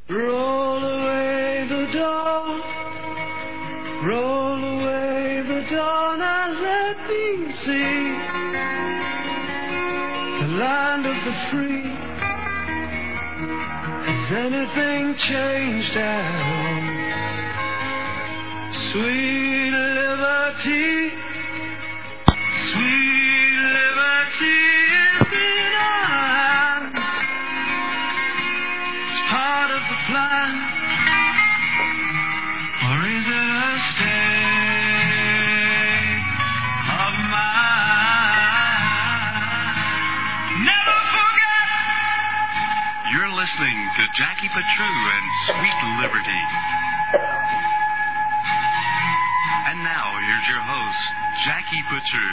Roll away the dawn, roll away the dawn and let me see the land of the free. Has anything changed at all? Sweet liberty, sweet liberty is in our hands. It's part of the plan, or is it a state of mind? Never forget. You're listening to Jackie Patru and Sweet Liberty. And now, here's your host, Jackie Patru.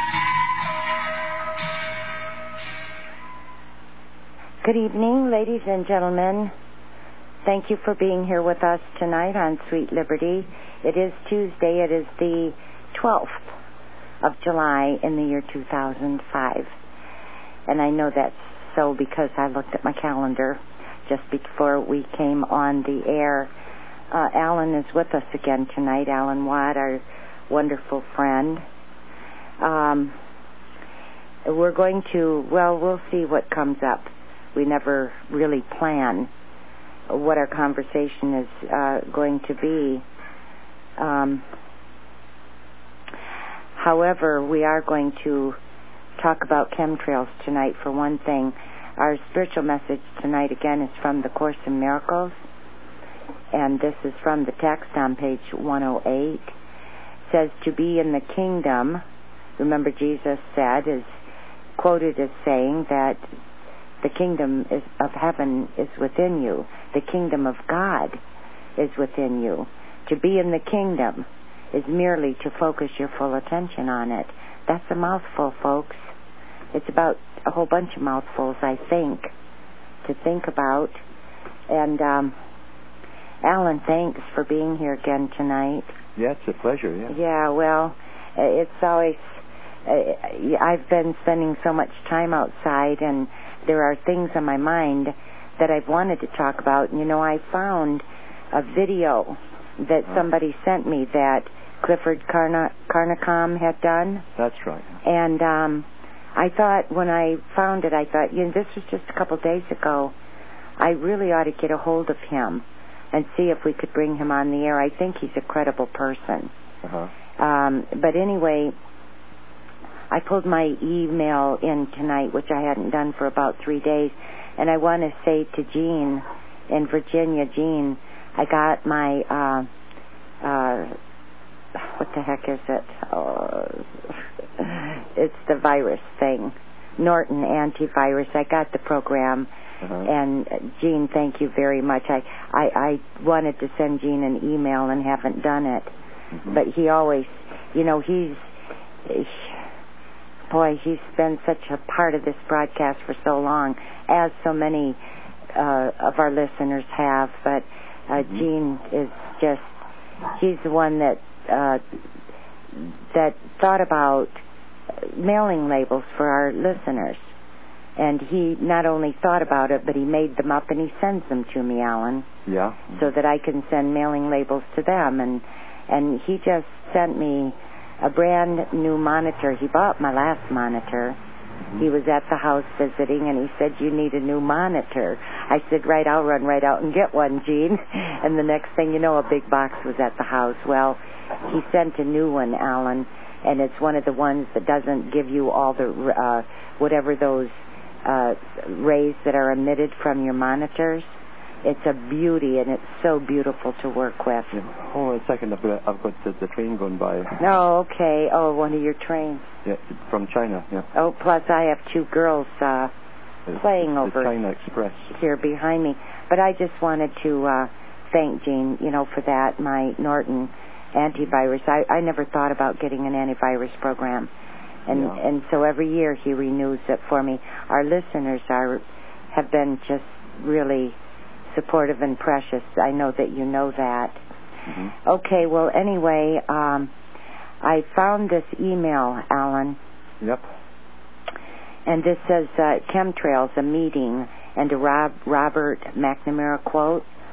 Good evening, ladies and gentlemen. Thank you for being here with us tonight on Sweet Liberty. It is Tuesday. It is the 12th of July in the year 2005. And I know that's so because I looked at my calendar just before we came on the air. Alan is with us again tonight. Alan Watt, our wonderful friend. We're going to, we'll see what comes up. We never really plan what our conversation is going to be. However, we are going to talk about chemtrails tonight for one thing. Our spiritual message tonight, again, is from the Course in Miracles. And this is from the text on page 108. It says, to be in the kingdom, remember Jesus said, is quoted as saying that the kingdom of heaven is within you. The kingdom of God is within you. To be in the kingdom is merely to focus your full attention on it. That's a mouthful, folks. It's about a whole bunch of mouthfuls, I think, to think about. And Alan, thanks for being here again tonight. Yeah, it's a pleasure, yeah. Yeah, well, it's always... I've been spending so much time outside, and there are things on my mind that I've wanted to talk about. You know, I found a video that somebody sent me that Clifford Carnicom had done. That's right. And I thought, when I found it, I thought, this was just a couple days ago. I really ought to get a hold of him and see if we could bring him on the air. I think he's a credible person. But anyway, I pulled my email in tonight, which I hadn't done for about 3 days, and I want to say to Jean in Virginia, Jean, I got my, what the heck is it? It's the virus thing, Norton antivirus. I got the program. And Gene, thank you very much. I wanted to send Gene an email and haven't done it. But he always, he's been such a part of this broadcast for so long, as so many of our listeners have. But Gene is just, he's the one that thought about mailing labels for our listeners. And he not only thought about it, but he made them up and he sends them to me, Alan. Yeah. So that I can send mailing labels to them. And he just sent me a brand new monitor. He bought my last monitor. He was at the house visiting, and he said, you need a new monitor. I said, right, I'll run right out and get one, Gene. And the next thing you know, a big box was at the house. Well, he sent a new one, Alan, and it's one of the ones that doesn't give you all the, whatever those rays that are emitted from your monitors. It's a beauty, and it's so beautiful to work with. Yeah. Oh, a second, I've got the train going by. Oh, okay. Oh, one of your trains. Yeah, from China, yeah. Oh, plus I have two girls playing over the China Express here behind me. But I just wanted to thank Gene, for that, my Norton antivirus. I never thought about getting an antivirus program. And so every year he renews it for me. Our listeners have been just really supportive and precious. I know that you know that. Okay, well, anyway, I found this email, Alan. Yep. And this says, chemtrails, a meeting, and a Robert McNamara quote.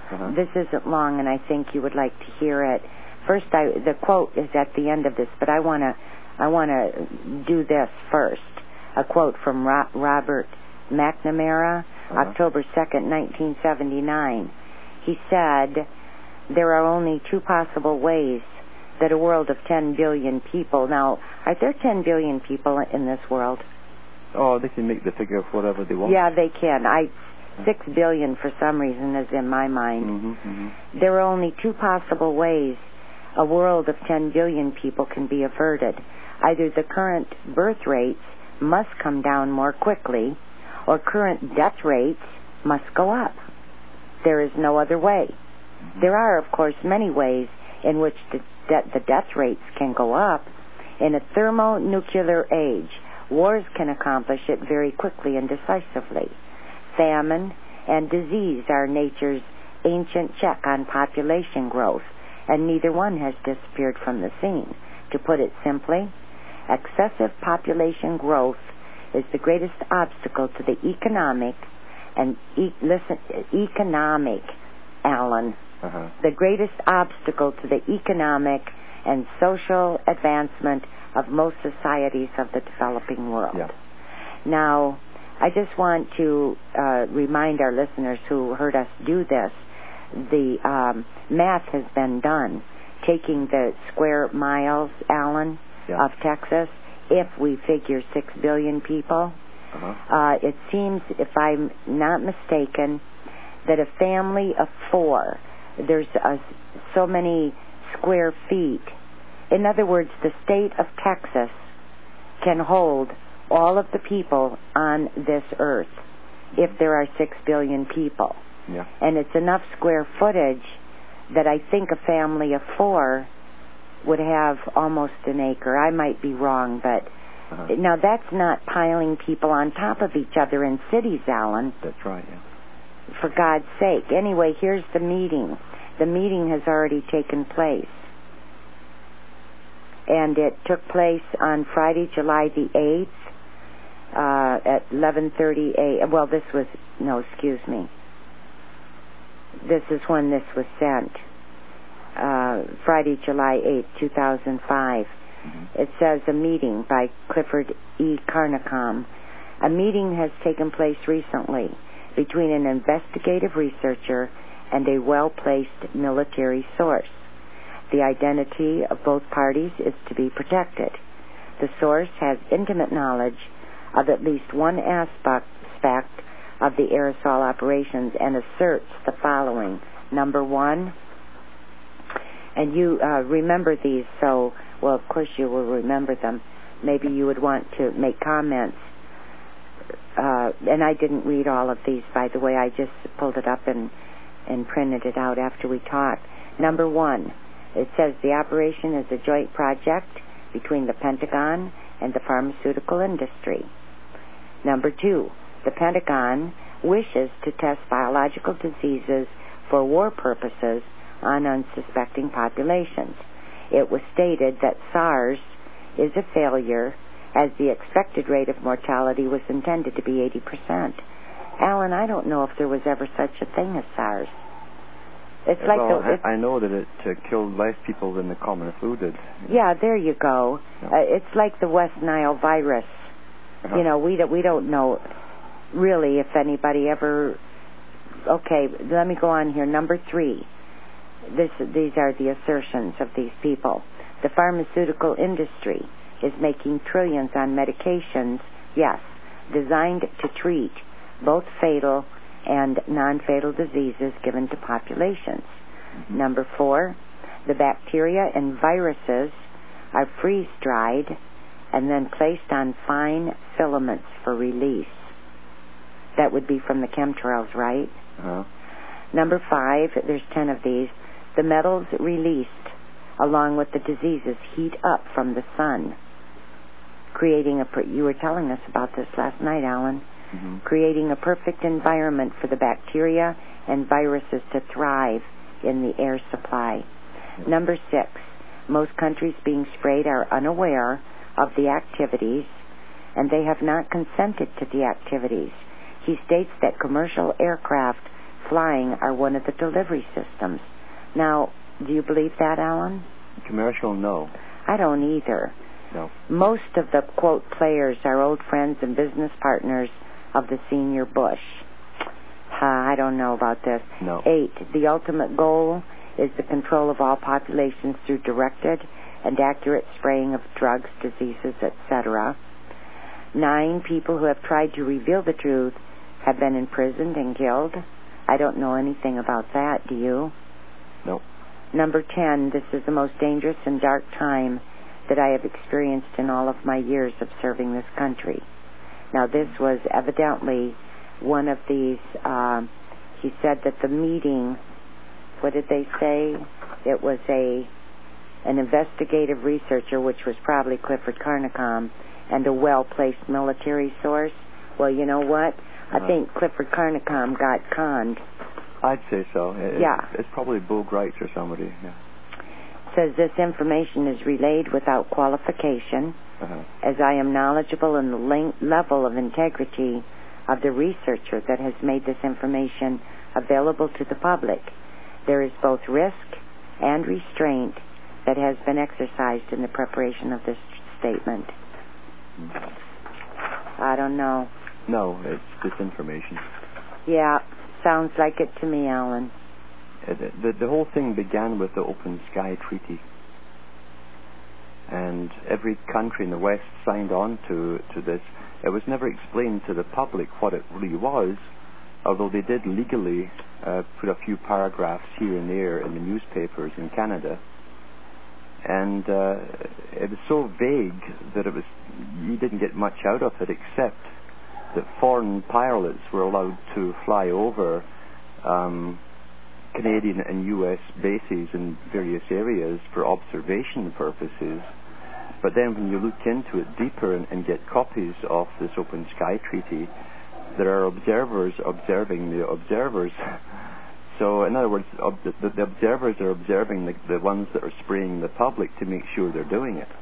This isn't long, and I think you would like to hear it. First, the quote is at the end of this, but I want to do this first. A quote from Robert McNamara, October 2nd, 1979. He said, "There are only two possible ways that a world of 10 billion people..." Now, are there 10 billion people in this world? Oh, they can make the figure of whatever they want. Yeah, they can. 6 billion, for some reason, is in my mind. There are only two possible ways a world of 10 billion people can be averted. Either the current birth rates must come down more quickly, or current death rates must go up. There is no other way. There are, of course, many ways in which the death rates can go up. In a thermonuclear age, wars can accomplish it very quickly and decisively. Famine and disease are nature's ancient check on population growth, and neither one has disappeared from the scene. To put it simply, excessive population growth is the greatest obstacle to the economic, Alan, the greatest obstacle to the economic and social advancement of most societies of the developing world. Yeah. Now, I just want to remind our listeners who heard us do this, the math has been done. Taking the square miles, Alan, of Texas, if we figure 6 billion people, it seems, if I'm not mistaken, that a family of 4, there's so many square feet. In other words, the state of Texas can hold all of the people on this earth if there are 6 billion people. Yeah. And it's enough square footage that I think a family of 4 would have almost an acre. I might be wrong, but now that's not piling people on top of each other in cities, Alan. That's right, yeah. For God's sake. Anyway, here's the meeting. The meeting has already taken place. And it took place on Friday, July the 8th, at 11:30 a.m. Well, this was, no, excuse me. This is when this was sent. Friday, July 8th, 2005. It says a meeting by Clifford E. Carnicom. A meeting has taken place recently between an investigative researcher and a well-placed military source. The identity of both parties is to be protected. The source has intimate knowledge of at least one aspect of the aerosol operations and asserts the following. Number 1, and you remember these, so, well, of course you will remember them. Maybe you would want to make comments. And I didn't read all of these, by the way. I just pulled it up and printed it out after we talked. Number 1, it says the operation is a joint project between the Pentagon and the pharmaceutical industry. Number 2, the Pentagon wishes to test biological diseases for war purposes on unsuspecting populations. It was stated that SARS is a failure as the expected rate of mortality was intended to be 80%. Alan, I don't know if there was ever such a thing as SARS. It's like I know that it killed less people than the common flu did. Yeah, there you go. Yeah. It's like the West Nile virus. You know, we don't know really if anybody ever... Okay, let me go on here. Number 3. These are the assertions of these people. The pharmaceutical industry is making trillions on medications, yes, designed to treat both fatal and non-fatal diseases given to populations. Number 4, the bacteria and viruses are freeze-dried and then placed on fine filaments for release. That would be from the chemtrails, right? Number 5, there's 10 of these. The metals released, along with the diseases, heat up from the sun, creating you were telling us about this last night, Alan, creating a perfect environment for the bacteria and viruses to thrive in the air supply. Number 6, most countries being sprayed are unaware of the activities, and they have not consented to the activities. He states that commercial aircraft flying are one of the delivery systems. Now, do you believe that, Alan? Commercial, no. I don't either. No. Most of the, quote, players are old friends and business partners of the senior Bush. I don't know about this. No. 8, the ultimate goal is the control of all populations through directed and accurate spraying of drugs, diseases, etc. 9, people who have tried to reveal the truth have been imprisoned and killed. I don't know anything about that, do you? No. Number 10, this is the most dangerous and dark time that I have experienced in all of my years of serving this country. Now, this was evidently one of these, he said that the meeting, what did they say? It was an investigative researcher, which was probably Clifford Carnicom, and a well-placed military source. Well, you know what? I think Clifford Carnicom got conned. I'd say so. Yeah. It's probably Bo Greitz or somebody. Yeah. Says this information is relayed without qualification, as I am knowledgeable in the level of integrity of the researcher that has made this information available to the public. There is both risk and restraint that has been exercised in the preparation of this statement. I don't know. No, it's disinformation. Yeah, sounds like it to me, Alan. The whole thing began with the Open Sky Treaty. And every country in the West signed on to this. It was never explained to the public what it really was, although they did legally put a few paragraphs here and there in the newspapers in Canada. And it was so vague that you didn't get much out of it, except that foreign pilots were allowed to fly over Canadian and U.S. bases in various areas for observation purposes. But then when you look into it deeper and get copies of this Open Sky Treaty, there are observers observing the observers. So, in other words, the observers are observing the ones that are spraying the public to make sure they're doing it.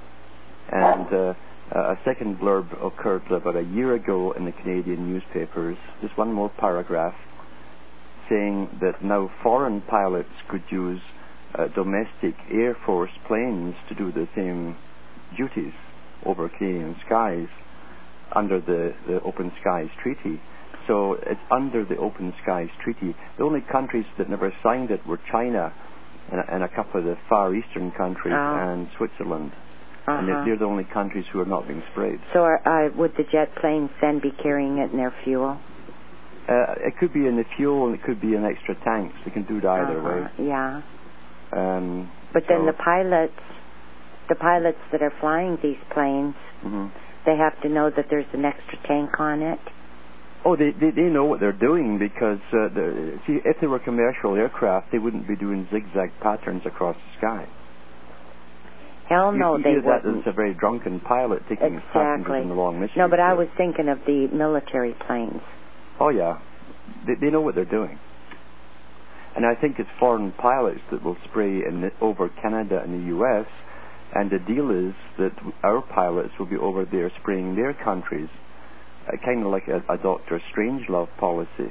And a second blurb occurred about a year ago in the Canadian newspapers, just one more paragraph, saying that now foreign pilots could use domestic Air Force planes to do the same duties over Canadian skies under the Open Skies Treaty. So it's under the Open Skies Treaty. The only countries that never signed it were China and a couple of the Far Eastern countries and Switzerland. And they're the only countries who are not being sprayed. So would the jet planes then be carrying it in their fuel? It could be in the fuel and it could be in extra tanks. They can do it either way. Yeah. But then the pilots that are flying these planes, they have to know that there's an extra tank on it. Oh, they know what they're doing because, see, if they were commercial aircraft, they wouldn't be doing zigzag patterns across the sky. Hell no, they wouldn't. It's a very drunken pilot taking his passengers in the long mission. No, but I was thinking of the military planes. Oh, yeah. They know what they're doing. And I think it's foreign pilots that will spray over Canada and the U.S., and the deal is that our pilots will be over there spraying their countries, kind of like a Dr. Strangelove policy.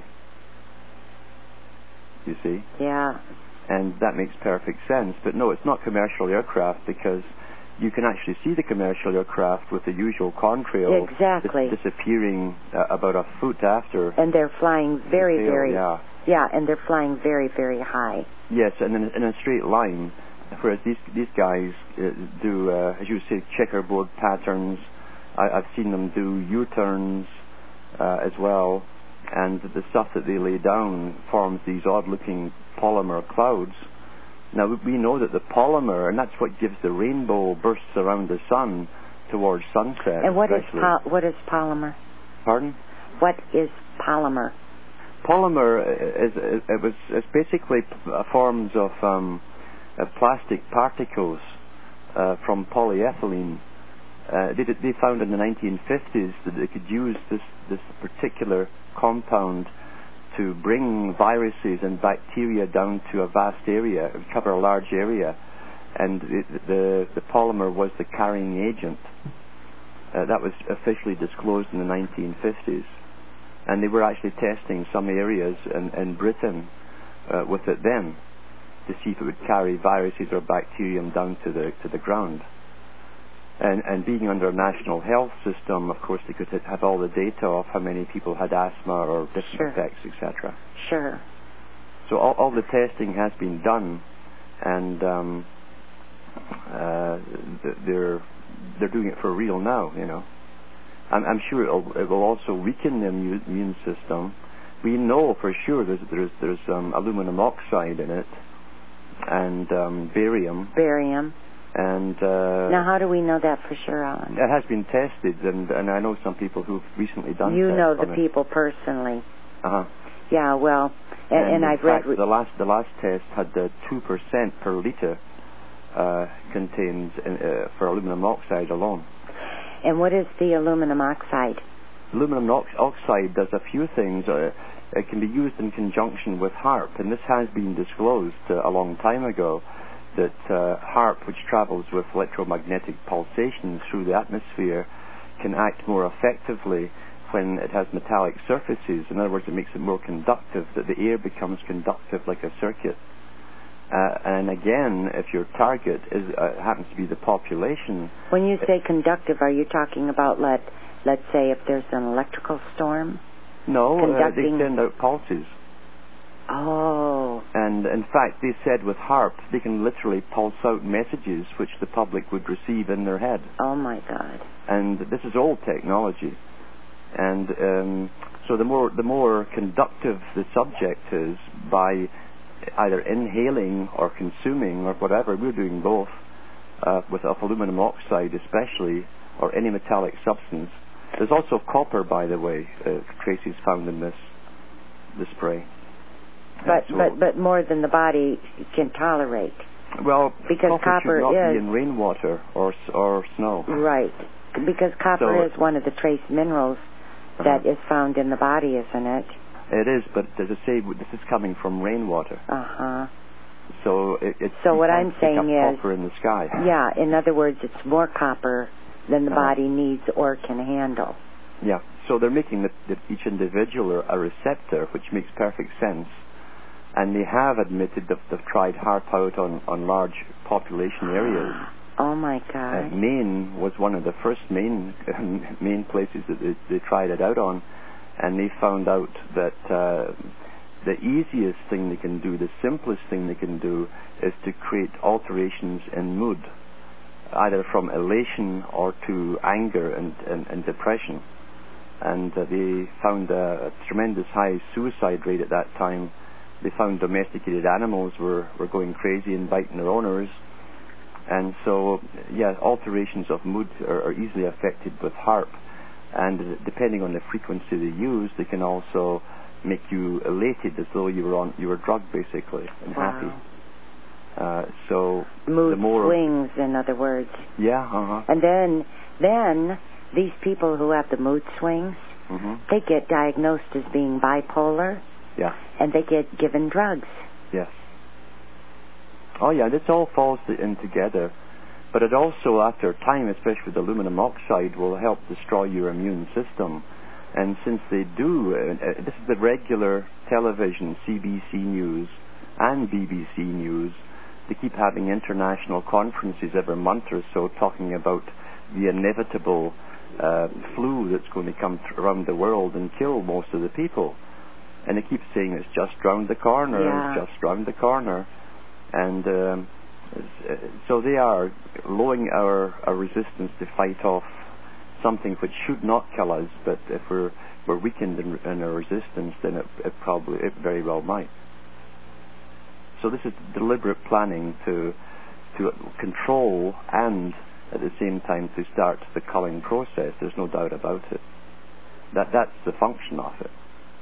You see? Yeah. And that makes perfect sense. But no, it's not commercial aircraft because you can actually see the commercial aircraft with the usual contrail disappearing about a foot after. And they're flying very, very... Yeah, and they're flying very, very high. Yes, and in a straight line, whereas these guys do, as you say, checkerboard patterns. I've seen them do U-turns as well, and the stuff that they lay down forms these odd-looking polymer clouds. Now, we know that the polymer, and that's what gives the rainbow bursts around the sun towards sunset. And what is polymer? Pardon? What is polymer? Polymer is basically forms of plastic particles from polyethylene. They found in the 1950s that they could use this particular compound to bring viruses and bacteria down to a vast area, cover a large area, and the polymer was the carrying agent. That was officially disclosed in the 1950s. And they were actually testing some areas in Britain with it then to see if it would carry viruses or bacterium down to the ground. And being under a national health system, of course, they could have all the data of how many people had asthma or different effects, etc. Sure. So all the testing has been done, and they're doing it for real now. You know, I'm sure it will also weaken the immune system. We know for sure there's aluminum oxide in it, and barium. Barium. And now, how do we know that for sure, Alan? It has been tested, and I know some people who've recently done. You know the people personally. Yeah, well, and I've read. The last test had 2% per liter contained for aluminum oxide alone. And what is the aluminum oxide? Aluminum oxide does a few things. It can be used in conjunction with HAARP, and this has been disclosed a long time ago, that HAARP, which travels with electromagnetic pulsations through the atmosphere, can act more effectively when it has metallic surfaces. In other words, it makes it more conductive, that the air becomes conductive like a circuit. And again, if your target happens to be the population... When you say conductive, are you talking about, let's say, if there's an electrical storm? No, they send out pulses. Oh. And in fact, they said with HAARP, they can literally pulse out messages which the public would receive in their head. Oh my God. And this is old technology. And so the more conductive the subject is, by either inhaling or consuming or whatever, we're doing both, with aluminum oxide especially, or any metallic substance. There's also copper, by the way, traces found in the spray. But more than the body can tolerate. Well, because copper should not is be in rainwater or snow. Right, because copper is one of the trace minerals that is found in the body, isn't it? It is, but as I say, this is coming from rainwater. So it's so what I'm saying is copper in the sky. Yeah, in other words, it's more copper than the body needs or can handle. Yeah, so they're making each individual a receptor, which makes perfect sense. And they have admitted that they've tried HAARP out on large population areas. Oh my God! Maine was one of the first main places that they tried it out on, and they found out that the easiest thing they can do, the simplest thing they can do, is to create alterations in mood, either from elation or to anger and depression. And they found a tremendous high suicide rate at that time. They found domesticated animals were going crazy and biting their owners. And so, yeah, alterations of mood are easily affected with HAARP. And depending on the frequency they use, they can also make you elated, as though you were drugged, basically, and happy. So mood the more swings, in other words. Yeah. And then these people who have the mood swings, they get diagnosed as being bipolar. Yeah. And they get given drugs. Yes. Oh yeah, this all falls in together. But it also, after time, especially with aluminum oxide, will help destroy your immune system. And since they do, this is the regular television, CBC News and BBC News, they keep having international conferences every month or so talking about the inevitable flu that's going to come around the world and kill most of the people. And they keep saying it's just round the corner, it's just round the corner. And so they are lowering our resistance to fight off something which should not kill us, but if we're weakened in our resistance, then it very well might. So this is deliberate planning to control and at the same time to start the culling process. There's no doubt about it. That's the function of it.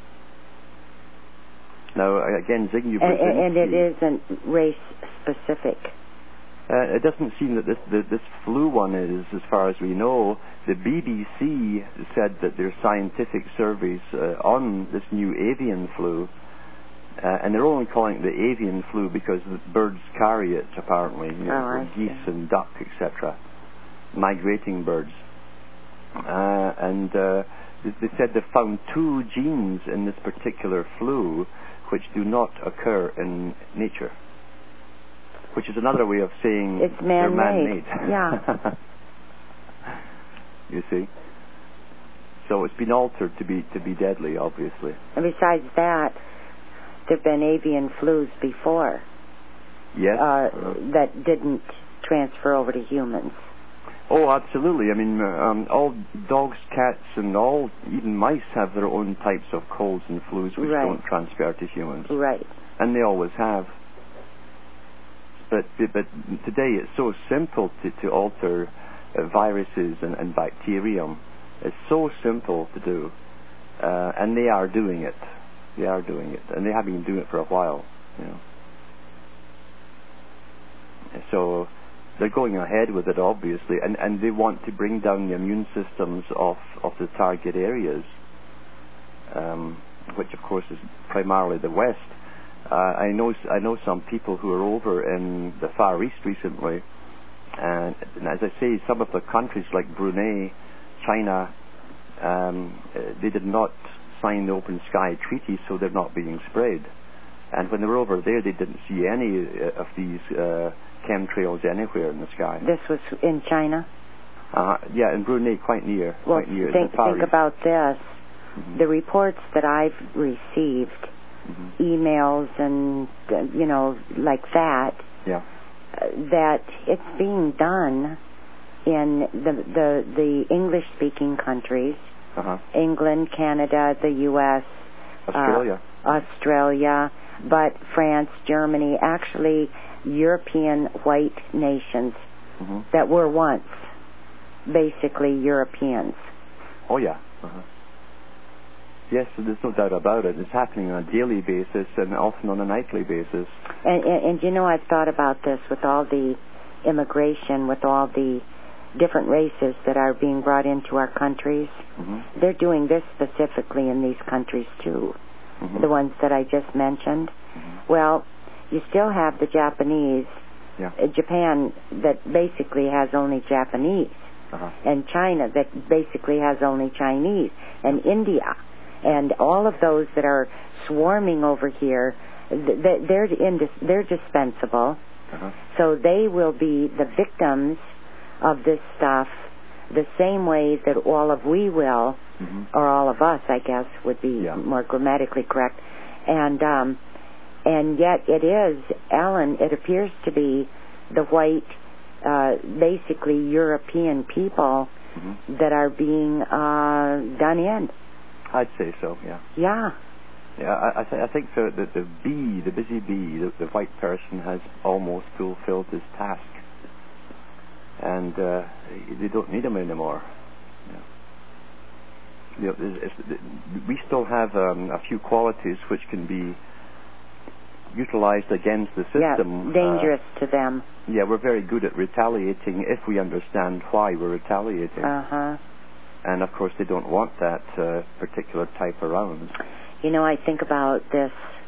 Now, again, Zbigniew Brzezinski... And it isn't race-specific. It doesn't seem that this flu one is, as far as we know. The BBC said that their scientific surveys on this new avian flu, and they're only calling it the avian flu because the birds carry it, apparently, geese and duck, etc., migrating birds. And they said they found 2 genes in this particular flu which do not occur in nature, which is another way of saying it's they're man-made. man-made. Yeah. You see? So it's been altered to be deadly, obviously. And besides that, there have been avian flus before. Yes. That didn't transfer over to humans. Oh, absolutely. I mean, all dogs, cats, and even mice have their own types of colds and flus which Right. don't transfer to humans. Right. And they always have. But today it's so simple to alter viruses and bacterium. It's so simple to do. And they are doing it. They are doing it. And they have been doing it for a while, you know. So they're going ahead with it, obviously, and they want to bring down the immune systems of the target areas, which of course is primarily the West. I know some people who are over in the Far East recently, and as I say, some of the countries like Brunei, China, they did not sign the Open Sky Treaty, so they're not being sprayed. And when they were over there, they didn't see any of these chemtrails anywhere in the sky. This was in China? Yeah, in Brunei, quite near. Well, quite near. think about this. Mm-hmm. The reports that I've received, Mm-hmm. emails and, like that, Yeah. that it's being done in the English-speaking countries, Uh-huh. England, Canada, the U.S., Australia, but France, Germany, actually European white nations Mm-hmm. that were once basically Europeans. Oh, yeah. Uh-huh. Yes, there's no doubt about it. It's happening on a daily basis and often on a nightly basis. And I've thought about this with all the immigration, with all the different races that are being brought into our countries. Mm-hmm. They're doing this specifically in these countries too, Mm-hmm. the ones that I just mentioned. Mm-hmm. Well, you still have the Japanese, Yeah. Japan that basically has only Japanese, Uh-huh. and China that basically has only Chinese, and India, and all of those that are swarming over here, they're dispensable. Uh-huh. So they will be the victims of this stuff the same way that all of we will, Mm-hmm. or all of us, I guess, would be Yeah. more grammatically correct. And yet it is, Alan, it appears to be the white, basically European people Mm-hmm. that are being done in. I'd say so, yeah. Yeah. Yeah, I think the busy bee, the white person has almost fulfilled his task. And they don't need him anymore. Yeah. We still have a few qualities which can be utilized against the system. Yeah, dangerous to them. Yeah, we're very good at retaliating if we understand why we're retaliating. Uh-huh. And of course they don't want that particular type around. I think about this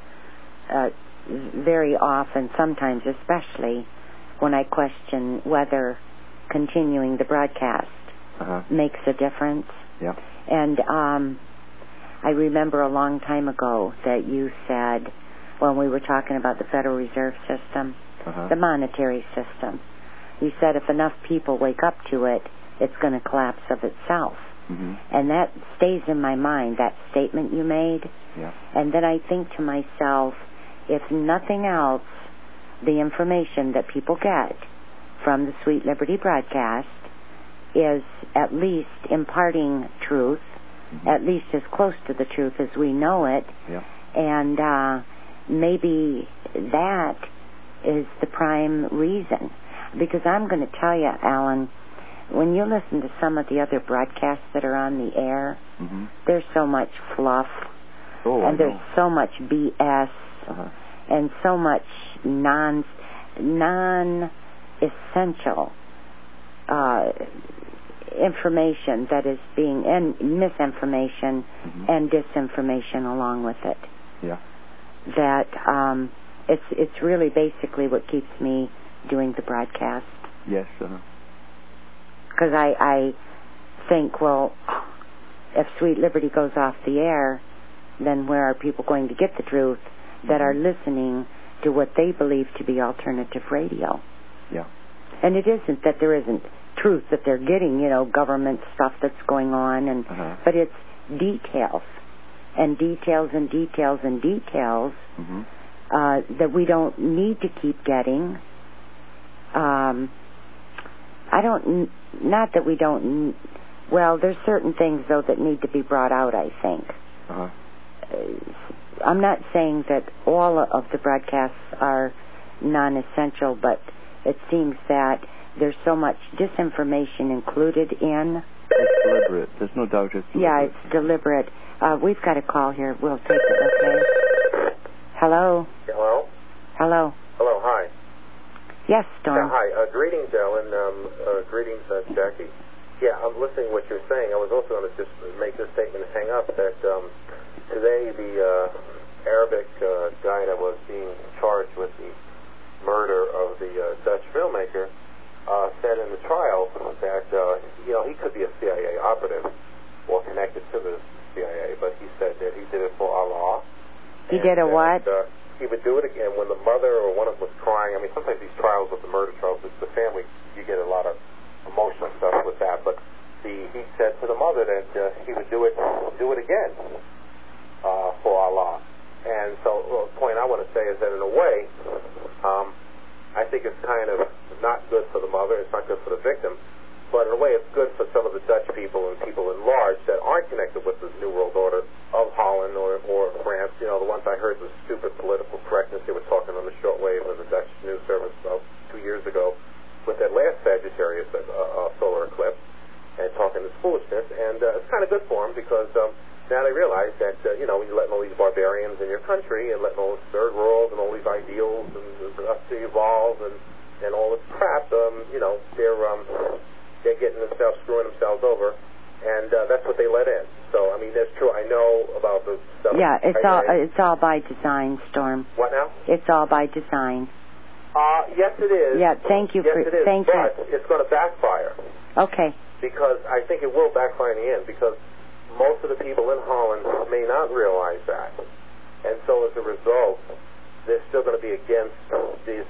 very often, sometimes especially when I question whether continuing the broadcast Uh-huh. makes a difference. Yeah. And I remember a long time ago that you said, when we were talking about the Federal Reserve System, Uh-huh. the monetary system, you said if enough people wake up to it, it's going to collapse of itself. Mm-hmm. And that stays in my mind, that statement you made. Yeah. And then I think to myself, if nothing else, the information that people get from the Sweet Liberty broadcast is at least imparting truth, Mm-hmm. at least as close to the truth as we know it. Yeah. And maybe that is the prime reason. Because I'm going to tell you, Alan, when you listen to some of the other broadcasts that are on the air, Mm-hmm. there's so much fluff, Oh, and I there's know. so much BS, Uh-huh. and so much non-essential information that is being, and misinformation Mm-hmm. and disinformation along with it. Yeah. That it's really basically what keeps me doing the broadcast. Yes. Uh-huh. Because I think, well, if Sweet Liberty goes off the air, then where are people going to get the truth that are listening to what they believe to be alternative radio? Yeah. And it isn't that there isn't truth that they're getting, government stuff that's going on, and but it's details and details and details and details that we don't need to keep getting. Not that we don't. Well, there's certain things though that need to be brought out, I think. I'm not saying that all of the broadcasts are non-essential, but it seems that there's so much disinformation included in. It's deliberate. There's no doubt it's deliberate. Yeah, it's deliberate. We've got a call here. We'll take it, okay? Hello? Hello? Hello? Hello, hi. Yes, Storm. Hi. Greetings, Ellen. Greetings, Jackie. Yeah, I'm listening to what you're saying. I was also going to just make this statement and hang up that today the Arabic guy that was being charged with the murder of the Dutch filmmaker said in the trial that he could be a CIA operative or connected to the CIA, but he said that he did it for Allah. He did a what? He would do it again when the mother or one of them was crying. I mean, sometimes these trials with the murder trials, it's the family, you get a lot of emotional stuff with that. But he said to the mother that he would do it again for Allah. And so the point I want to say is that in a way, I think it's kind of not good for the mother. It's not good for the victim. But in a way, it's good for some of the Dutch people and people in large that aren't connected with the New World Order of Holland or France. The ones I heard was stupid political correctness. They were talking on the shortwave of the Dutch news service about 2 years ago with that last Sagittarius solar eclipse and talking this foolishness. And it's kind of good for them because now they realize that, when you're letting all these barbarians in your country and letting all this third world and all these ideals and us to evolve and all this crap, they're getting themselves, screwing themselves over, and that's what they let in. So, I mean, that's true. I know about the stuff. Yeah, it's all by design, Storm. What now? It's all by design. Yes, it is. Yeah, thank you. Yes, it is. Thank but you. It's going to backfire. Okay. Because I think it will backfire in the end, because most of the people in Holland may not realize that. And so as a result, they're still going to be against this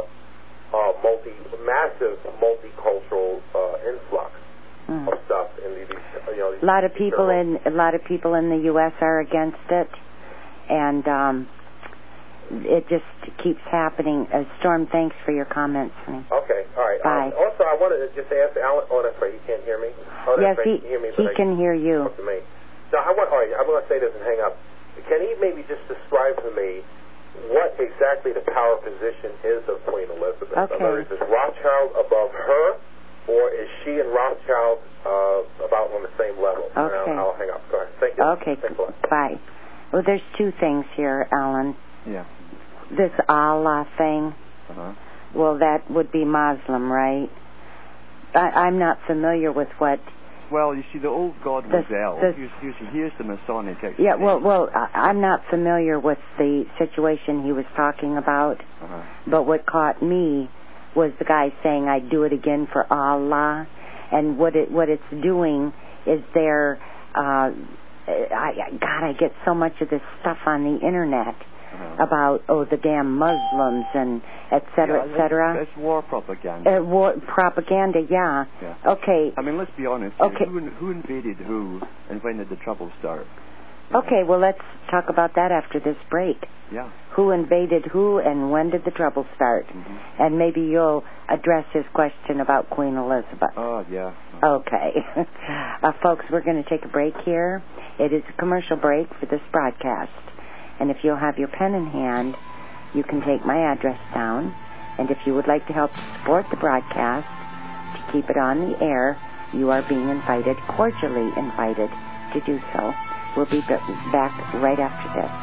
massive multicultural influx of stuff in these. A lot of people in the U.S. are against it, and it just keeps happening. Storm, thanks for your comments, honey. Okay, all right. Bye. Also, I wanted to just ask Alan. Oh, that's right. He can't hear me. Oh, yes, right. he can hear you. Talk to me. Now, all right. I'm going to say this and hang up. Can he maybe just describe to me what exactly the power position is of Queen Elizabeth? Okay. In other words, is Rothschild above her, or is she and Rothschild about on the same level? Okay. I'll hang up. Go ahead. Thank you. Okay. Thanks a lot. Bye. Well, there's two things here, Alan. Yeah. This Allah thing. Well, that would be Muslim, right? I'm not familiar with what. Well, you see, the old god was El. Here's the Masonic explanation. Yeah, well, I'm not familiar with the situation he was talking about, but what caught me was the guy saying, I'd do it again for Allah, and what it's doing is I get so much of this stuff on the Internet about, the damn Muslims and et cetera, et cetera. It's war propaganda. War propaganda, yeah. Okay. I mean, let's be honest. Okay. Who invaded who, and when did the trouble start? Okay, well, let's talk about that after this break. Yeah. Who invaded who, and when did the trouble start? And maybe you'll address his question about Queen Elizabeth. Oh, yeah. Okay. Folks, we're going to take a break here. It is a commercial break for this broadcast. And if you'll have your pen in hand, you can take my address down. And if you would like to help support the broadcast, to keep it on the air, you are being invited, cordially invited, to do so. We'll be back right after this.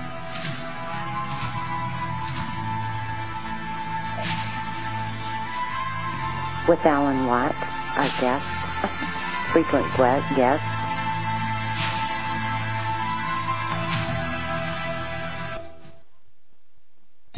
With Alan Watt, our guest, frequent guest.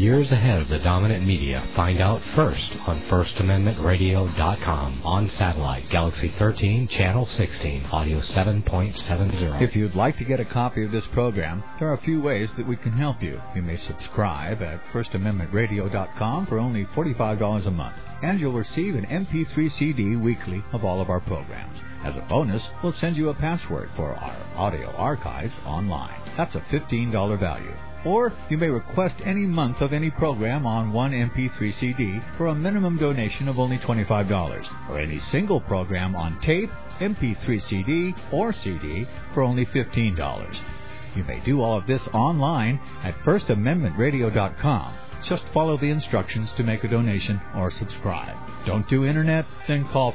Years ahead of the dominant media, find out first on FirstAmendmentRadio.com, on satellite, Galaxy 13, Channel 16, Audio 7.70. If you'd like to get a copy of this program, there are a few ways that we can help you. You may subscribe at FirstAmendmentRadio.com for only $45 a month, and you'll receive an MP3 CD weekly of all of our programs. As a bonus, we'll send you a password for our audio archives online. That's a $15 value. Or you may request any month of any program on one MP3 CD for a minimum donation of only $25, or any single program on tape, MP3 CD, or CD for only $15. You may do all of this online at FirstAmendmentRadio.com. Just follow the instructions to make a donation or subscribe. Don't do Internet? Then call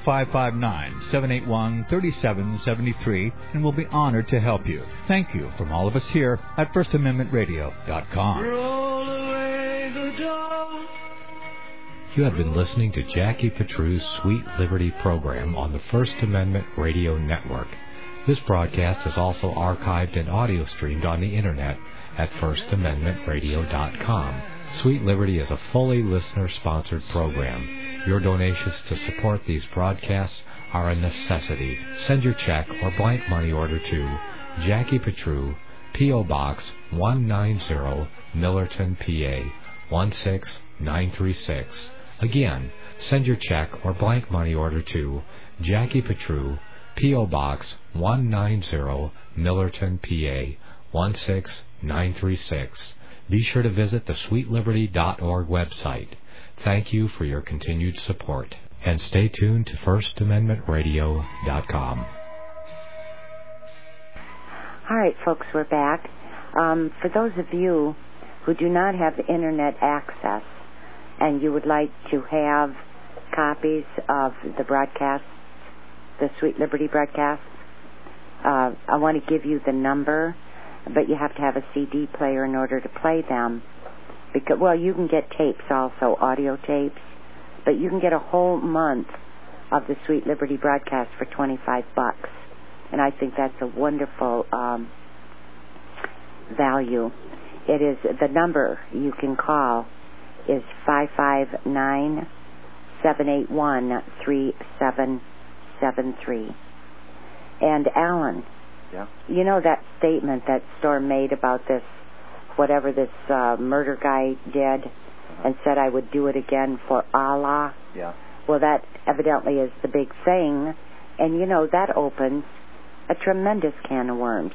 559-781-3773 and we'll be honored to help you. Thank you from all of us here at FirstAmendmentRadio.com. Roll away the dawn. You have been listening to Jackie Petru's Sweet Liberty program on the First Amendment Radio Network. This broadcast is also archived and audio streamed on the Internet at FirstAmendmentRadio.com. Sweet Liberty is a fully listener-sponsored program. Your donations to support these broadcasts are a necessity. Send your check or blank money order to Jackie Petru, P.O. Box 190, Millerton, PA 16936. Again, send your check or blank money order to Jackie Petru, P.O. Box 190, Millerton, PA 16936. Be sure to visit the SweetLiberty.org website. Thank you for your continued support. And stay tuned to FirstAmendmentRadio.com. All right, folks, we're back. For those of you who do not have Internet access and you would like to have copies of the broadcasts, the Sweet Liberty broadcasts, I want to give you the number, but you have to have a CD player in order to play them. Because, well, you can get tapes also, audio tapes, but you can get a whole month of the Sweet Liberty broadcast for $25. And I think that's a wonderful value. It is, the number you can call is 559-781-3773. And Alan, yeah, you know that statement that Storm made about this, whatever this murder guy did, and said I would do it again for Allah? Yeah. Well, that evidently is the big thing, and you know that opens a tremendous can of worms.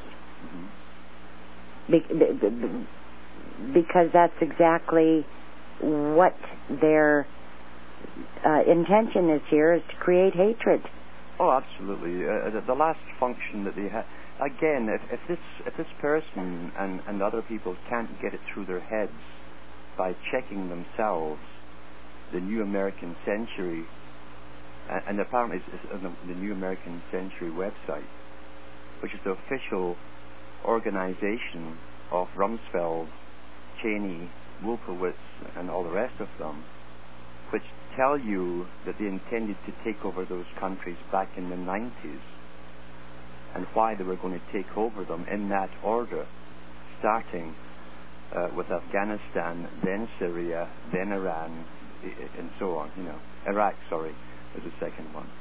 Mm-hmm. Because that's exactly what their intention is here, is to create hatred. Oh, absolutely. The last function that they had. Again, if this person and other people can't get it through their heads by checking themselves, the New American Century, and apparently it's the New American Century website, which is the official organization of Rumsfeld, Cheney, Wolfowitz, and all the rest of them, which tell you that they intended to take over those countries back in the 90s, and why they were going to take over them in that order, starting with Afghanistan, then Syria, then Iran, and so on. You know, Iraq, sorry, is the second one.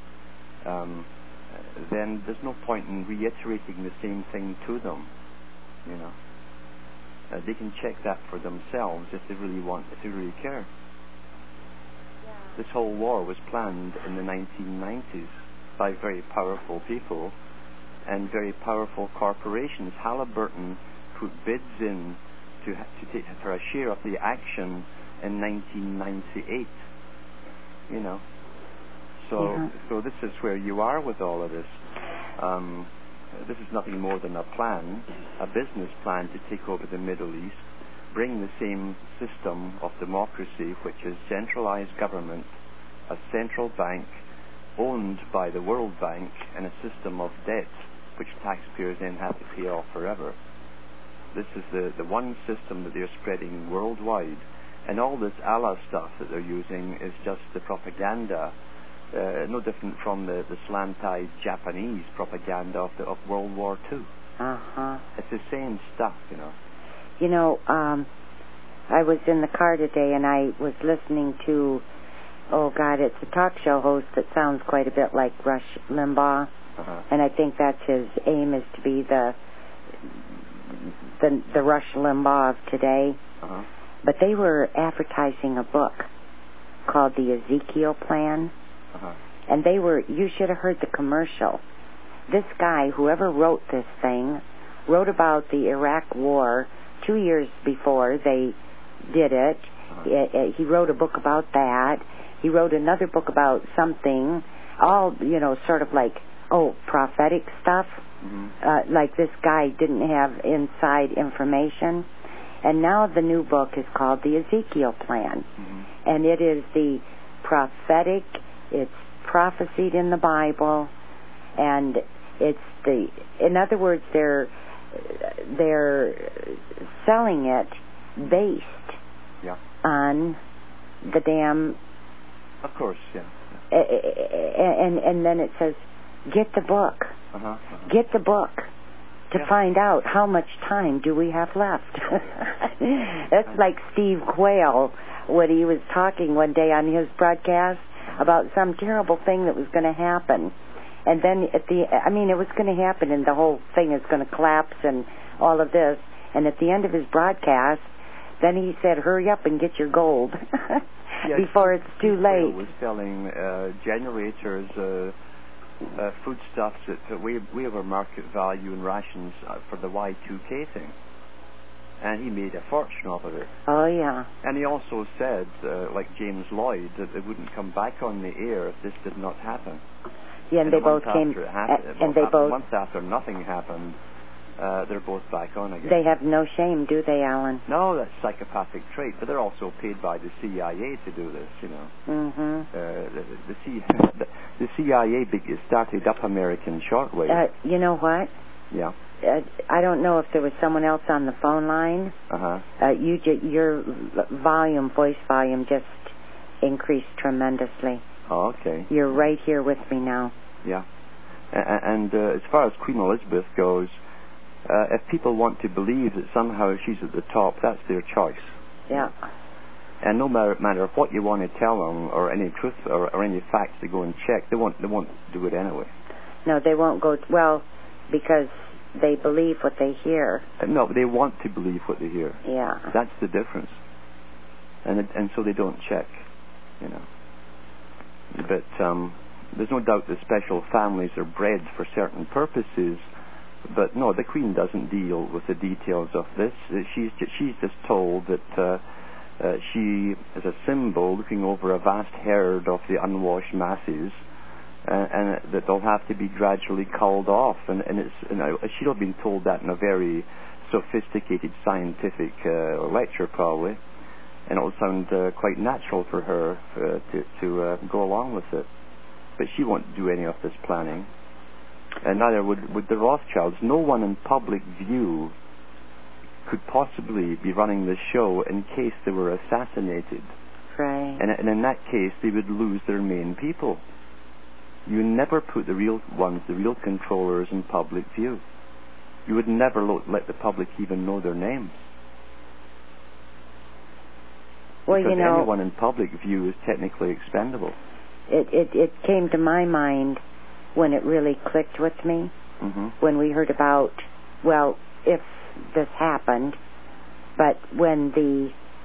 Then there's no point in reiterating the same thing to them. You know, they can check that for themselves if they really want, if they really care. This whole war was planned in the 1990s by very powerful people and very powerful corporations. Halliburton put bids in to take for a share of the action in 1998. You know, so this is where you are with all of this. This is nothing more than a plan, a business plan to take over the Middle East, bring the same system of democracy, which is centralized government, a central bank owned by the World Bank, and a system of debt which taxpayers then have to pay off forever. This is the one system that they're spreading worldwide. And all this Allah stuff that they're using is just the propaganda, no different from the slant-eyed Japanese propaganda of World War II. Uh-huh. It's the same stuff, you know. You know, I was in the car today and I was listening to, it's a talk show host that sounds quite a bit like Rush Limbaugh. And I think that's his aim, is to be the Rush Limbaugh of today. But they were advertising a book called The Ezekiel Plan. And you should have heard the commercial. This guy, whoever wrote this thing, wrote about the Iraq War 2 years before they did it. He wrote a book about that. He wrote another book about something, all, sort of like, prophetic stuff. Like this guy didn't have inside information. And now the new book is called The Ezekiel Plan. And it is the prophetic, it's prophesied in the Bible, and in other words, they're selling it based on the damn. Of course, yeah. And then it says, get the book. Get the book to find out how much time do we have left. That's like Steve Quayle when he was talking one day on his broadcast about some terrible thing that was going to happen. And then it was going to happen and the whole thing is going to collapse and all of this. And at the end of his broadcast, then he said, hurry up and get your gold before it's too late. He was selling generators, foodstuffs at way over market value and rations for the Y2K thing. And he made a fortune off of it. Oh, yeah. And he also said, like James Lloyd, that they wouldn't come back on the air if this did not happen. Yeah, and they both came. A month after nothing happened, they're both back on again. They have no shame, do they, Alan? No, that's psychopathic trait. But they're also paid by the CIA to do this, The CIA started up American shortwave. You know what? Yeah. I don't know if there was someone else on the phone line. Your voice volume just increased tremendously. Oh, okay. You're right here with me now. Yeah. And as far as Queen Elizabeth goes, if people want to believe that somehow she's at the top, that's their choice. Yeah. And no matter what you want to tell them, or any truth or any facts to go and check, they won't do it anyway. No, they won't go. Because they believe what they hear. No, but they want to believe what they hear. Yeah. That's the difference. And so they don't check, But there's no doubt that special families are bred for certain purposes. But no, the Queen doesn't deal with the details of this. She's just told that she is a symbol looking over a vast herd of the unwashed masses, and that they'll have to be gradually culled off. And she'll have been told that in a very sophisticated scientific lecture, probably, and it'll sound quite natural for her to go along with it. But she won't do any of this planning. And neither would the Rothschilds. No one in public view could possibly be running this show in case they were assassinated. Right. And in that case, they would lose their main people. You never put the real ones, the real controllers, in public view. You would never let the public even know their names. Well, because anyone in public view is technically expendable. It came to my mind when it really clicked with me, when we heard about, if this happened, but when the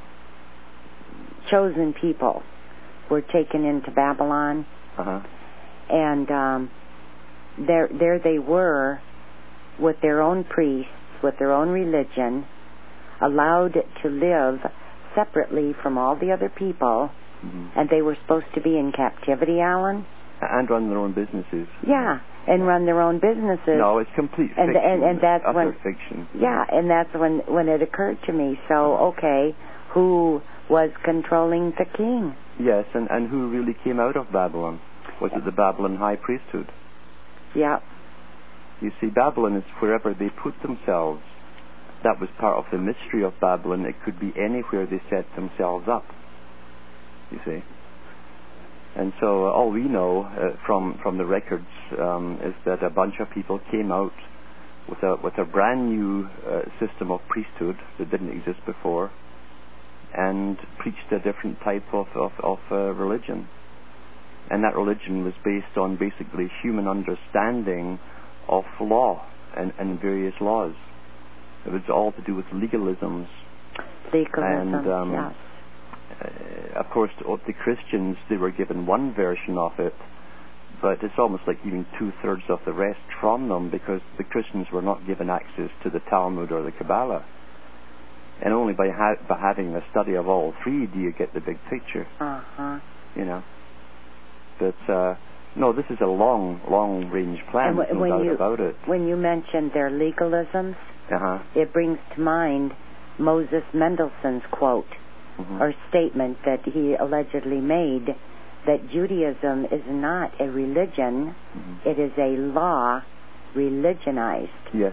chosen people were taken into Babylon, and there they were with their own priests, with their own religion, allowed to live separately from all the other people, and they were supposed to be in captivity, Alan. And run their own businesses. Yeah, and run their own businesses. No, it's complete fiction. And that's utter fiction. Yeah, and that's when it occurred to me. So, okay, who was controlling the king? Yes, and who really came out of Babylon? Was it the Babylon high priesthood? Yeah. You see, Babylon is wherever they put themselves. That was part of the mystery of Babylon. It could be anywhere they set themselves up. You see. And so all we know from the records is that a bunch of people came out with a brand new system of priesthood that didn't exist before. and preached a different type of religion. And that religion was based on basically human understanding of law and various laws. It was all to do with legalisms. Legalism, yes. Of course, the Christians, they were given one version of it, but it's almost like even 2/3 of the rest from them, because the Christians were not given access to the Talmud or the Kabbalah. And only by having a study of all three do you get the big picture. You know. But no, this is a long-range plan. And no doubt about it. When you mentioned their legalisms, it brings to mind Moses Mendelssohn's quote or statement that he allegedly made, that Judaism is not a religion, it is a law religionized. Yes.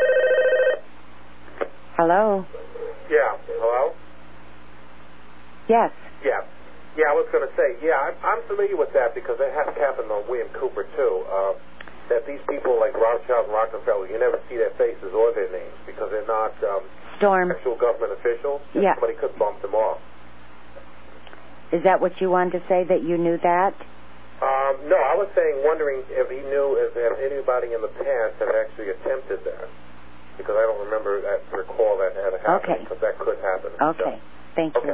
Hello? Yeah. Hello? Yes. Yeah. Yeah, I was going to say, I'm familiar with that because that has happened on William Cooper, too. That these people like Rothschild and Rockefeller, you never see their faces or their names because they're not actual government officials. Yeah. Somebody could bump them off. Is that what you wanted to say, that you knew that? No, I was wondering if he knew if anybody in the past had actually attempted that. Because I don't recall that had happened. Okay. Because that could happen. Okay. Thank you. Okay.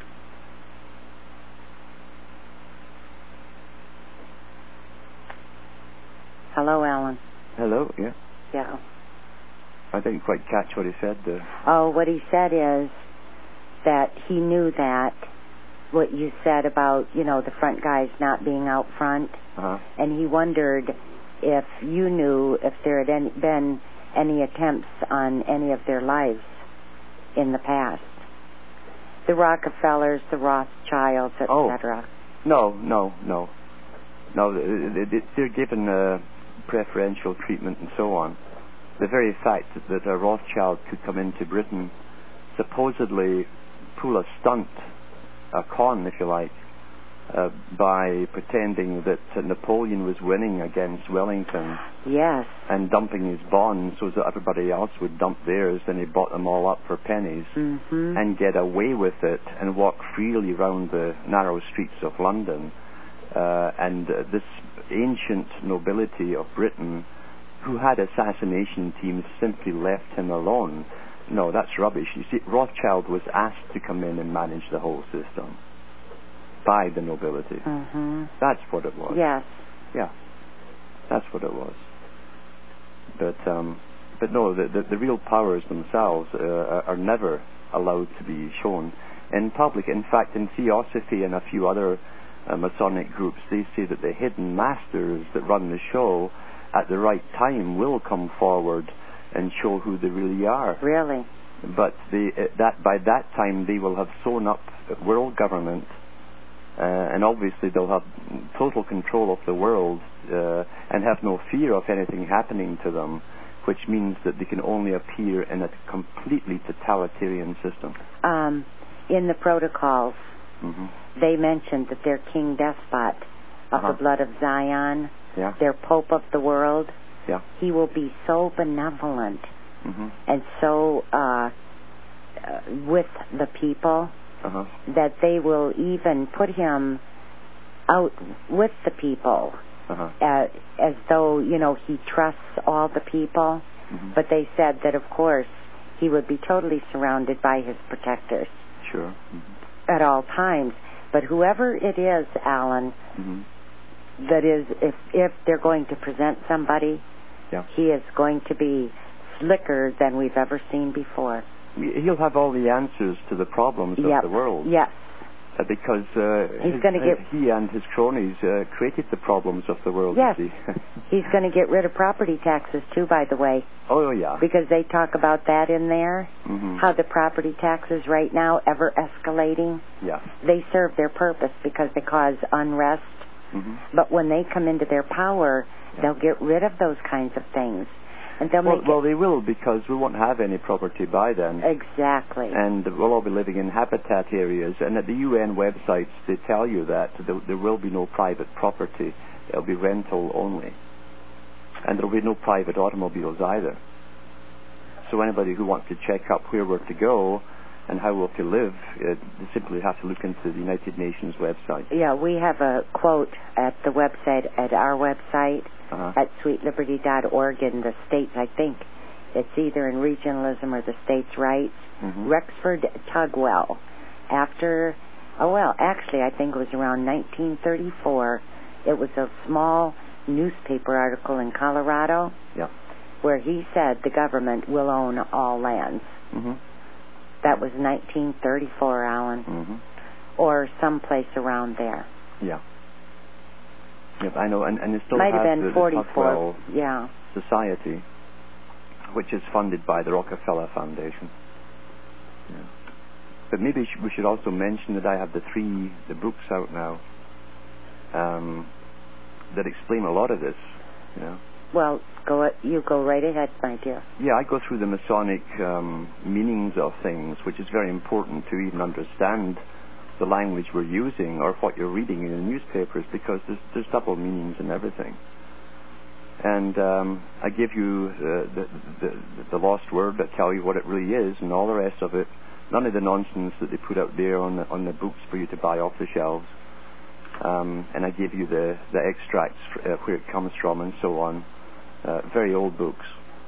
Hello, Alan. Hello, yeah. Yeah. I didn't quite catch what he said there. Oh, what he said is that he knew that, what you said about, the front guys not being out front. And he wondered if you knew if there had been any attempts on any of their lives in the past. The Rockefellers, the Rothschilds, etc. No. They're given preferential treatment and so on. The very fact that a Rothschild could come into Britain, supposedly pull a stunt, a con, if you like, by pretending that Napoleon was winning against Wellington. Yes. And dumping his bonds so that everybody else would dump theirs, then he bought them all up for pennies and get away with it and walk freely round the narrow streets of London. And this ancient nobility of Britain, who had assassination teams, simply left him alone. No, that's rubbish. You see, Rothschild was asked to come in and manage the whole system by the nobility. That's what it was. Yes. Yeah, that's what it was. But no, the real powers themselves are never allowed to be shown in public. In fact, in Theosophy and a few other Masonic groups, they say that the hidden masters that run the show at the right time will come forward and show who they really are. Really? But by that time they will have sewn up world government, and obviously they'll have total control of the world and have no fear of anything happening to them, which means that they can only appear in a completely totalitarian system. In the protocols, they mentioned that their king despot of the blood of Zion, their pope of the world, he will be so benevolent and so with the people that they will even put him out with the people as though, he trusts all the people. But they said that, of course, he would be totally surrounded by his protectors. Sure. At all times. But whoever it is, Alan, that is, if they're going to present somebody, he is going to be slicker than we've ever seen before. He'll have all the answers to the problems of the world. Yes. Because he and his cronies created the problems of the world. Yes. You see. He's going to get rid of property taxes, too, by the way. Oh, yeah. Because they talk about that in there, how the property taxes right now, ever escalating. Yeah. They serve their purpose because they cause unrest. But when they come into their power, they'll get rid of those kinds of things. And they'll they will, because we won't have any property by then. Exactly. And we'll all be living in habitat areas. And at the UN websites, they tell you that there will be no private property. It'll be rental only. And there'll be no private automobiles either. So anybody who wants to check up where we're to go, and how we're to live, you simply have to look into the United Nations website. Yeah, we have a quote at the website, at our website, at sweetliberty.org, in the states, I think it's either in regionalism or the states' rights. Rexford Tugwell, actually, I think it was around 1934, it was a small newspaper article in Colorado where he said the government will own all lands. That was 1934, Alan, or someplace around there. Yeah. Yep, I know, and it still might has have been the 44. Tugwell Yeah. Society, which is funded by the Rockefeller Foundation. Yeah. But maybe we should also mention that I have the books out now that explain a lot of this. You know. Well, you go right ahead, my dear. Yeah, I go through the Masonic meanings of things, which is very important to even understand the language we're using or what you're reading in the newspapers, because there's double meanings in everything. And I give you the lost word that tell you what it really is, and all the rest of it. None of the nonsense that they put out there on the books for you to buy off the shelves. And I give you the extracts where it comes from and so on. Very old books.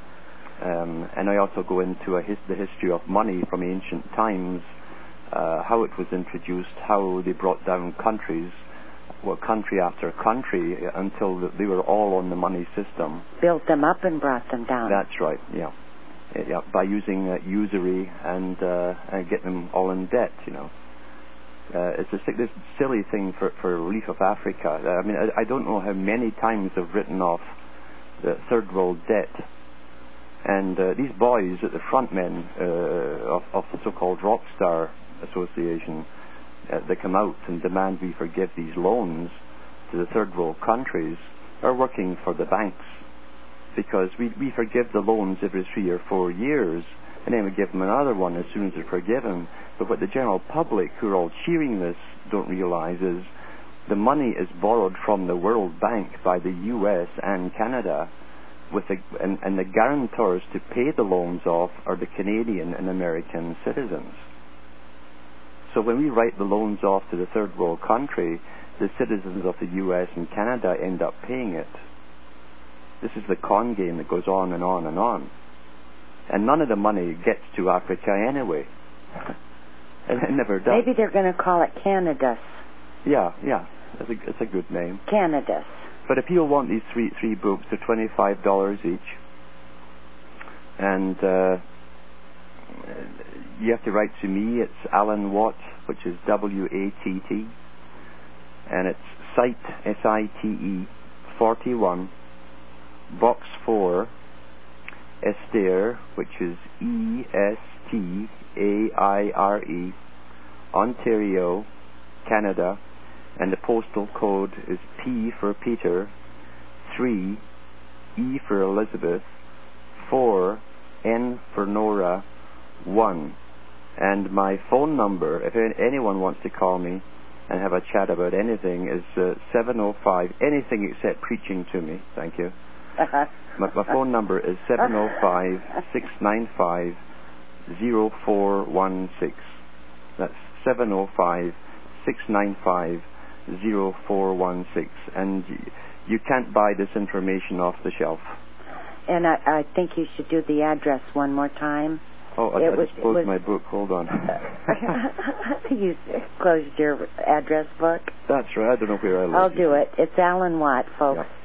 And I also go into the history of money from ancient times, how it was introduced, how they brought down countries, country after country, until they were all on the money system. Built them up and brought them down. That's right, yeah. By using usury and getting them all in debt, you know. It's this silly thing for relief of Africa. I mean, I don't know how many times I've written off the third world debt. And these boys at the front men of the so-called Rockstar Association, they come out and demand we forgive these loans to the third world countries, are working for the banks. Because we forgive the loans every 3 or 4 years, and then we give them another one as soon as they're forgiven. But what the general public, who are all cheering this, don't realize is the money is borrowed from the World Bank by the U.S. and Canada, and the guarantors to pay the loans off are the Canadian and American citizens. So when we write the loans off to the third world country, the citizens of the U.S. and Canada end up paying it. This is the con game that goes on and on and on. And none of the money gets to Africa anyway. And it never does. Maybe they're going to call it Canadus. Yeah. It's a good name. Canadus. But if people want these three books, they're $25 each. And you have to write to me. It's Alan Watt, which is W-A-T-T. And it's Site, S-I-T-E, 41, Box 4, Estaire, which is E-S-T-A-I-R-E, Ontario, Canada, and the postal code is P for Peter, 3, E for Elizabeth, 4, N for Nora, 1. And my phone number, if anyone wants to call me and have a chat about anything, is 705, anything except preaching to me, thank you. My phone number is 705-695-0416. That's 705-695-0416. And you can't buy this information off the shelf. And I think you should do the address one more time. Oh, I just closed my book. Hold on. You closed your address book? That's right. I don't know where I live. I'll do it. It's Alan Watt, folks. Yep.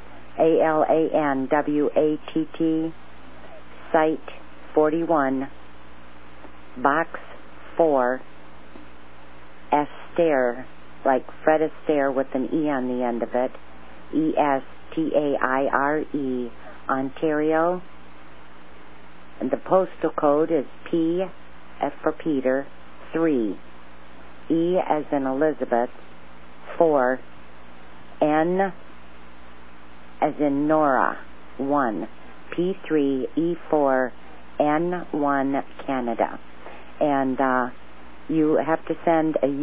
ALANWATT, Site 41, Box 4, Estaire, like Fred Astaire with an E on the end of it, E-S-T-A-I-R-E, Ontario. And the postal code is P, F for Peter, 3, E as in Elizabeth, 4, N as in Nora, 1, P3E4 N1 Canada. And you have to send an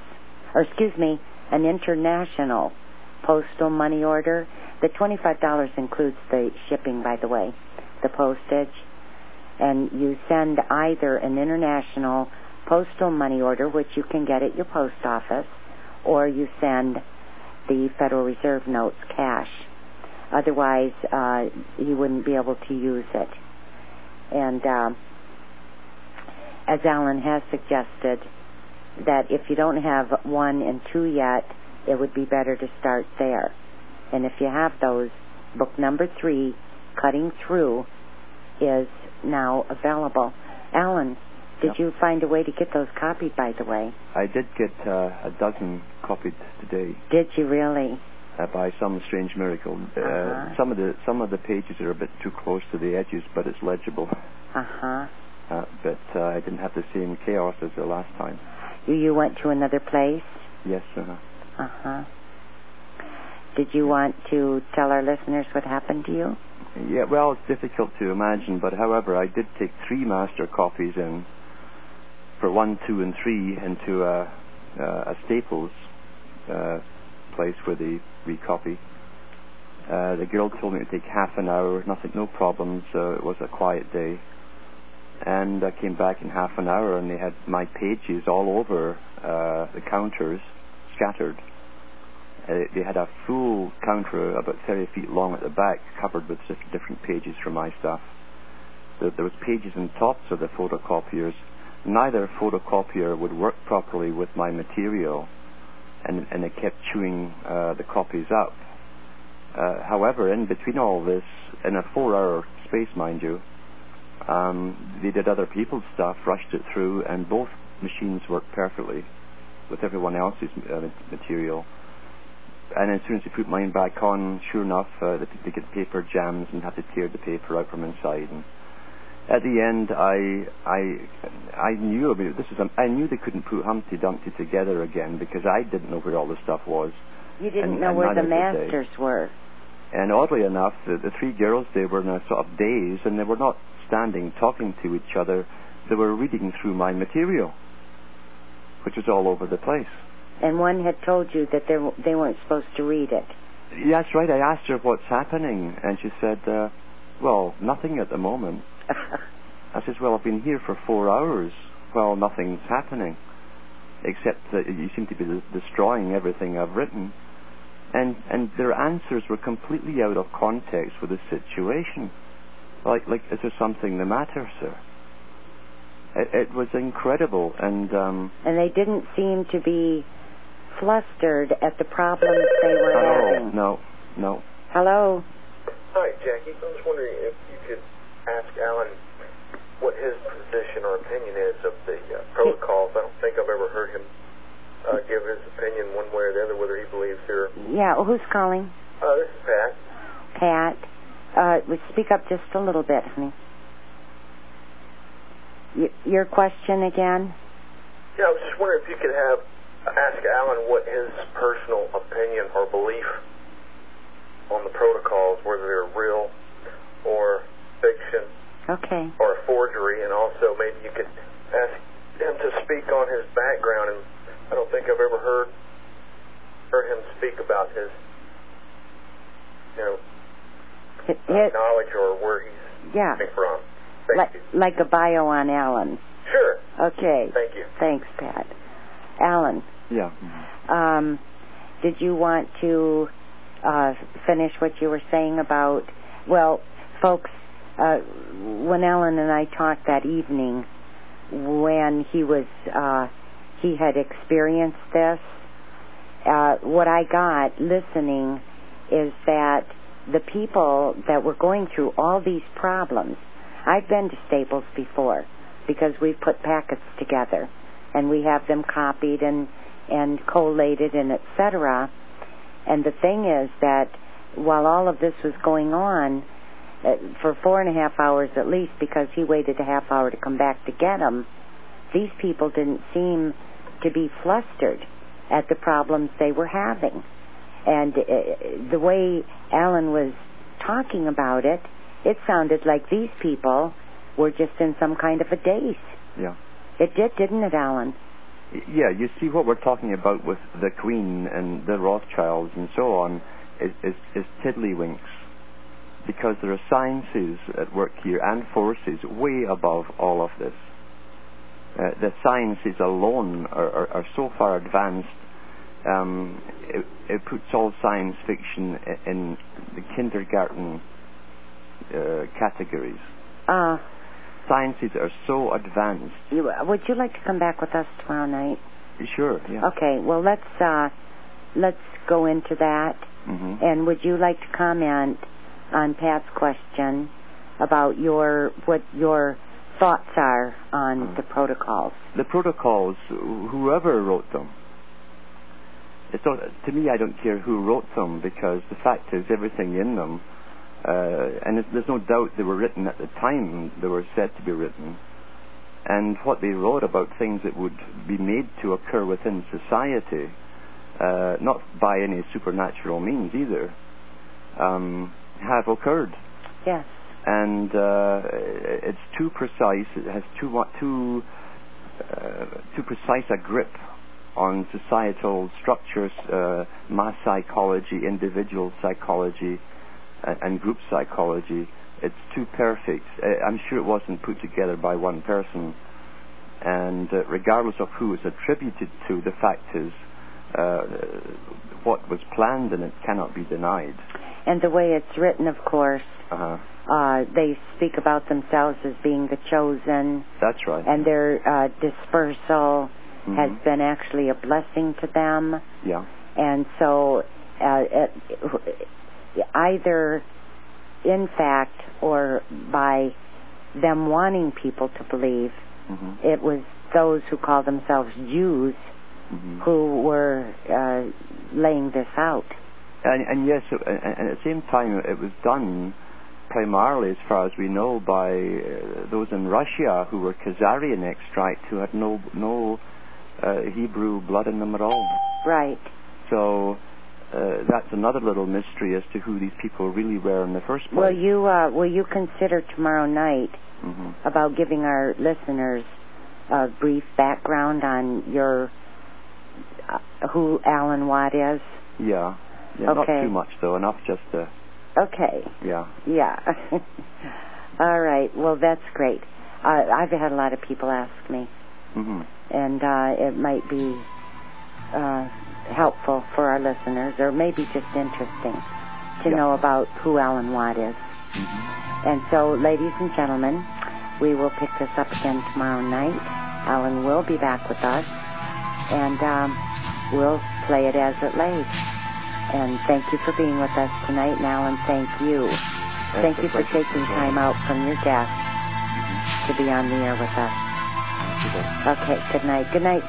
international postal money order. The $25 includes the shipping, by the way, the postage. And you send either an international postal money order, which you can get at your post office, or you send the Federal Reserve notes cash. Otherwise, you wouldn't be able to use it. And as Alan has suggested, that if you don't have 1 and 2 yet, it would be better to start there. And if you have those, book number 3, Cutting Through, is now available. Alan, did you find a way to get those copied, by the way? I did get a dozen copied today. Did you really? By some strange miracle. Some of the pages are a bit too close to the edges, but it's legible. But I didn't have the same chaos as the last time. You went to another place? Yes. Did you want to tell our listeners what happened to you? Yeah, well, it's difficult to imagine, but however, I did take 3 master copies in for 1, 2, and 3 into a Staples place where they recopy. The girl told me it would take half an hour, no problems. It was a quiet day. And I came back in half an hour, and they had my pages all over the counters, scattered. They had a full counter about 30 feet long at the back, covered with different pages for my stuff. There was pages in tops of the photocopiers. Neither photocopier would work properly with my material, and it kept chewing the copies up. However, in between all this, in a 4-hour space, mind you, they did other people's stuff, rushed it through, and both machines worked perfectly with everyone else's material. And as soon as you put mine back on, sure enough, they get paper jams and have to tear the paper out from inside. And at the end, I knew I knew they couldn't put Humpty Dumpty together again, because I didn't know where all the stuff was. You didn't know where the masters were. And oddly enough, the 3 girls, they were in a sort of daze, and they were not standing talking to each other. They were reading through my material, which was all over the place. And one had told you that they weren't supposed to read it. Yeah, that's right. I asked her what's happening, and she said, well, nothing at the moment. I said, well, I've been here for 4 hours. Well, nothing's happening, except that you seem to be destroying everything I've written. And their answers were completely out of context with the situation. Like, is there something the matter, sir? It was incredible, and they didn't seem to be flustered at the problems they were having. No. Hello? Hi, Jackie. I was wondering if you could ask Alan what his position or opinion is of the protocols. I don't think I've ever heard him give his opinion one way or the other, whether he believes they're... Yeah, who's calling? This is Pat. Pat. Speak up just a little bit, honey. Your question again? Yeah, I was just wondering if you could ask Alan what his personal opinion or belief on the protocols, whether they're real or fiction, or a forgery, and also maybe you could ask him to speak on his background. And I don't think I've ever heard him speak about his, knowledge or where he's coming from. Thank you. Like a bio on Alan. Sure. Okay. Thank you. Thanks, Pat. Alan. Yeah. Did you want to finish what you were saying about... Well, folks, when Alan and I talked that evening, when he had experienced this, what I got listening is that the people that were going through all these problems... I've been to Staples before, because we've put packets together, and we have them copied and collated and etc. And the thing is that while all of this was going on, for 4.5 hours at least, because he waited a half hour to come back to get them, these people didn't seem to be flustered at the problems they were having. And the way Alan was talking about it, it sounded like these people were just in some kind of a daze. Yeah. It did, didn't it, Alan? Yeah, you see what we're talking about with the Queen and the Rothschilds and so on is tiddlywinks. Because there are sciences at work here and forces way above all of this. the sciences alone are so far advanced. It puts all science fiction in the kindergarten categories. Sciences are so advanced. Would you like to come back with us tomorrow night? Sure. Yeah. Okay. Well, let's go into that. Mm-hmm. And would you like to comment on Pat's question about what your thoughts are on the protocols? The protocols, whoever wrote them. It's not, to me, I don't care who wrote them, because the fact is everything in them, and there's no doubt they were written at the time they were said to be written, and what they wrote about things that would be made to occur within society, not by any supernatural means either, have occurred. Yes. And it's too precise. It has too precise a grip on societal structures, mass psychology, individual psychology, and group psychology. It's too perfect. I'm sure it wasn't put together by one person. And regardless of who it's attributed to, the fact is what was planned in it cannot be denied. And the way it's written, of course, they speak about themselves as being the chosen. That's right. And their dispersal has been actually a blessing to them. Yeah. And so either in fact or by them wanting people to believe, it was those who call themselves Jews who were laying this out. And yes, and at the same time, it was done primarily, as far as we know, by those in Russia who were Khazarian extract, who had no Hebrew blood in them at all. Right. So that's another little mystery as to who these people really were in the first place. Will you consider tomorrow night about giving our listeners a brief background on your who Alan Watt is? Yeah. Okay. Not too much though. Enough just to. Okay. Yeah. Yeah. All right. Well, that's great. I've had a lot of people ask me, and it might be helpful for our listeners, or maybe just interesting to know about who Alan Watt is. And so, ladies and gentlemen, we will pick this up again tomorrow night. Alan will be back with us, and we'll play it as it lays. And thank you for being with us tonight, and Alan, thank you. Thank you for taking time out from your desk to be on the air with us. Okay, good night. Good night.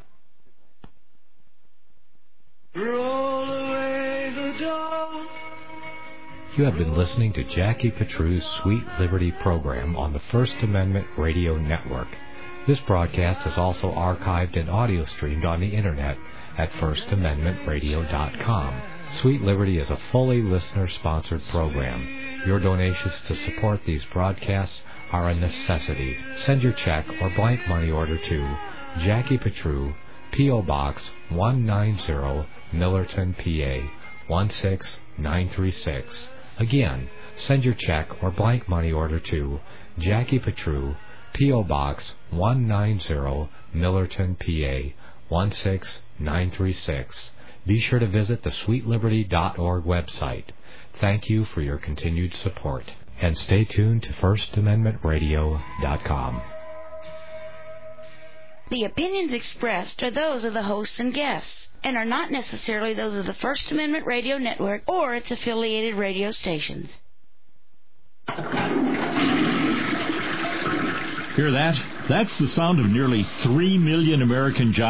Roll away the dawn. You have been listening to Jackie Petru's Sweet Liberty program on the First Amendment Radio Network. This broadcast is also archived and audio streamed on the Internet at firstamendmentradio.com. Sweet Liberty is a fully listener-sponsored program. Your donations to support these broadcasts are a necessity. Send your check or blank money order to Jackie Petru, P.O. Box 190, Millerton, PA 16936. Again, send your check or blank money order to Jackie Petru, P.O. Box 190, Millerton, PA 16936. Be sure to visit the sweetliberty.org website. Thank you for your continued support. And stay tuned to firstamendmentradio.com. The opinions expressed are those of the hosts and guests, and are not necessarily those of the First Amendment Radio Network or its affiliated radio stations. Hear that? That's the sound of nearly 3 million American jobs